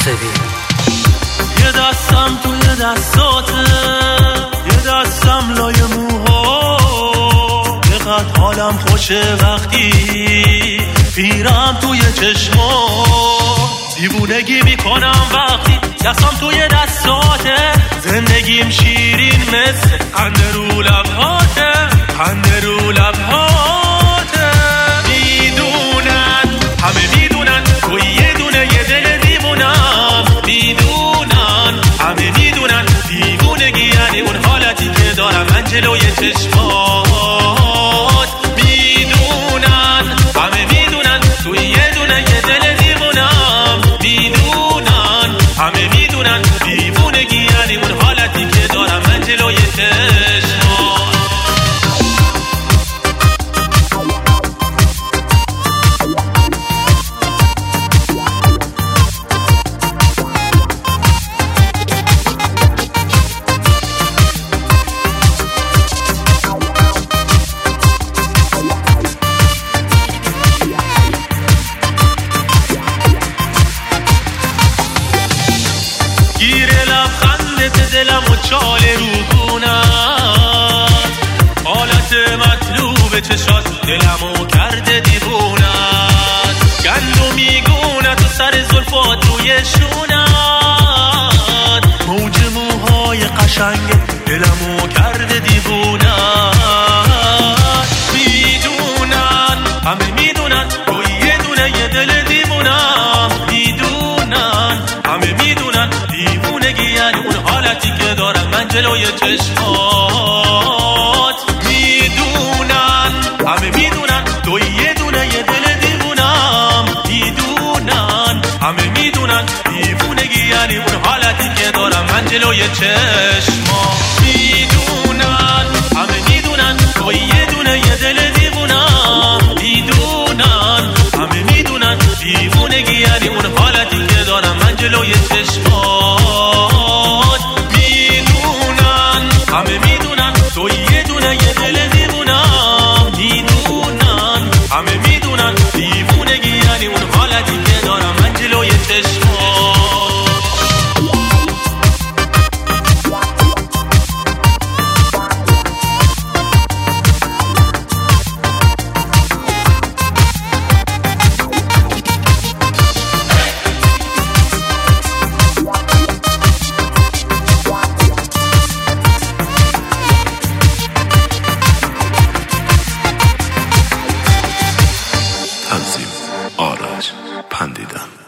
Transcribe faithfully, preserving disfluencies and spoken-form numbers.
قاسمی. یه دستم توی دستاته، یه دستم لای موها، چقدر حالم خوشه وقتی پیرم توی چشمات. دیوونگی میکنم وقتی دستم توی دستاته، زندگیم شیرین مثل خنده رو لبهاته، خنده رو لبهاته. میدونن همه میدونن توی یه دونه یه دل دیوونم، میدونن همه میدونن دیوونگی یعنی اون حالتی که دارم من جلوی چشمات. میدونن همه میدونن توی یه دونه یه دل دیوونم، میدونن همه میدونن دیوونگی یعنی اون حالتی که دارم من جلوی چشمات. گیره لبخندت دلم و چاله روبونت، حالت مطلوب چشات دلمو کرده دیوونت. گندو میگونت و سر زلفات روی شونت، موج موهای قشنگ دلمو کرده دیوونت. میدونن همه میدونن توی یه دونه یه دل دیوونم، میدونن همه میدونن دیوونگی یعنی اون حالتی که دارم من جلوی چشمات. میدونن همه میدونن توی یه دونه یه دل دیوونم، میدونن همه میدونن دیوونگی یعنی اون حالتی که دارم من جلوی چشمات. میدونن همه میدونن توی یه دونه یه دل دیوونم، میدونن همه میدونن دیوونگی یعنی اون حالتی که دارم من جلوی چشمات. میدونن همه میدونن توی یه دونه یه دل دیوونم، میدونن همه میدونن دیوونگی یعنی اون حالتی که دارم من جلوی چشمات. تنظیم آرش پندیدن.